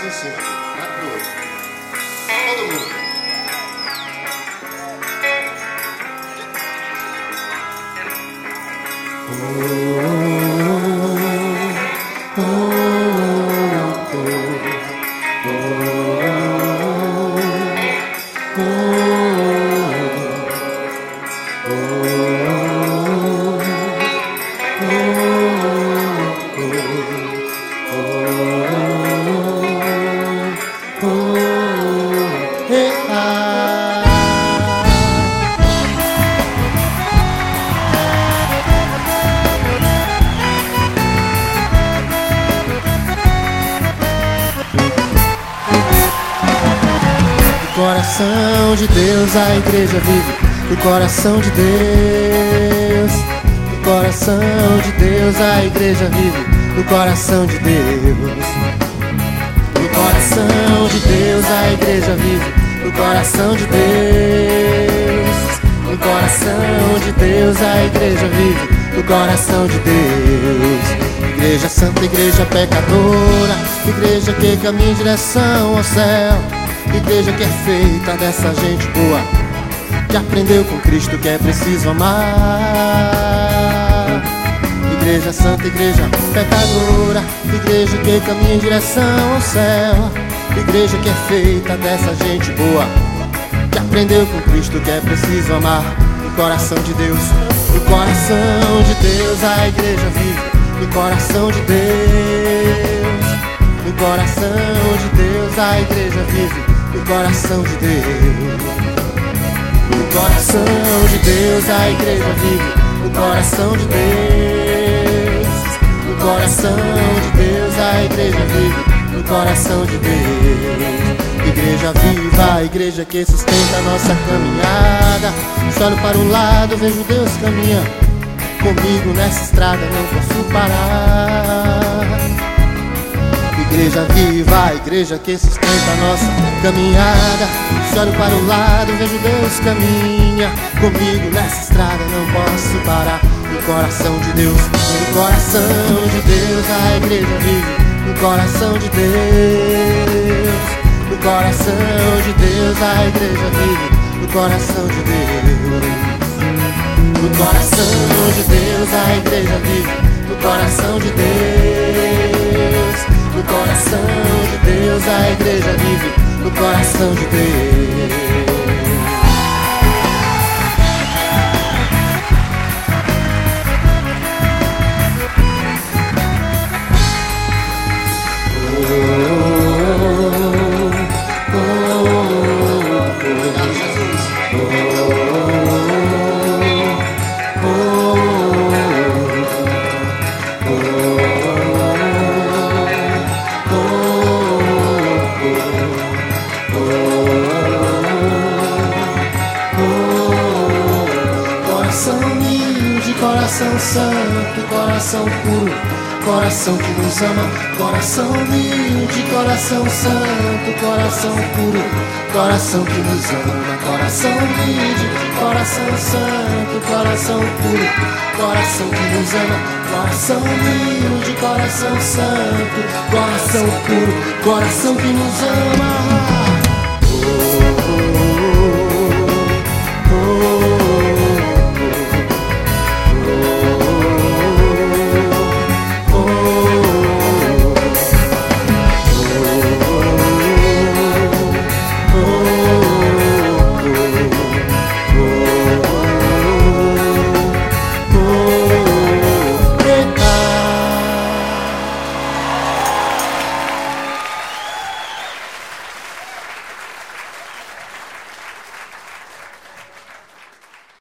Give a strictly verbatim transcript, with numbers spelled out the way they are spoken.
em cima, vai pro outro. Todo mundo. No coração de Deus a igreja vive. No coração de Deus, no coração de Deus a igreja vive. No coração de Deus, no coração de Deus a igreja vive. No coração de Deus, no coração de Deus a igreja vive. No coração de Deus. Igreja santa, igreja pecadora, igreja que caminha em direção ao céu. Igreja que é feita dessa gente boa, que aprendeu com Cristo que é preciso amar. Igreja santa, igreja pecadora, igreja que caminha em direção ao céu. Igreja que é feita dessa gente boa, que aprendeu com Cristo que é preciso amar. No coração de Deus, no coração de Deus a igreja vive. No coração de Deus, no coração de Deus a igreja vive. No coração de Deus, no coração de Deus a igreja vive. No coração de Deus, no coração de Deus a igreja vive. No coração de Deus. Igreja viva, a igreja que sustenta a nossa caminhada. Se olho para um lado, vejo Deus caminha comigo nessa estrada, não posso parar. Igreja viva, a igreja que sustenta a nossa caminhada. Se olho para o lado, vejo Deus caminha comigo nessa estrada, não posso parar. No coração de Deus, no coração de Deus a igreja vive. No coração de Deus, no coração de Deus a igreja vive. No coração de Deus, no coração de Deus a igreja vive. No coração de Deus, no coração de Deus a igreja vive. No coração de Deus. Obrigado, Jesus. Coração humilde, coração santo, coração puro, coração que nos ama. Coração humilde, coração santo, coração puro, coração que nos ama. Coração humilde, coração santo, coração puro, coração que nos ama. Coração humilde, coração santo, coração puro, coração que nos ama.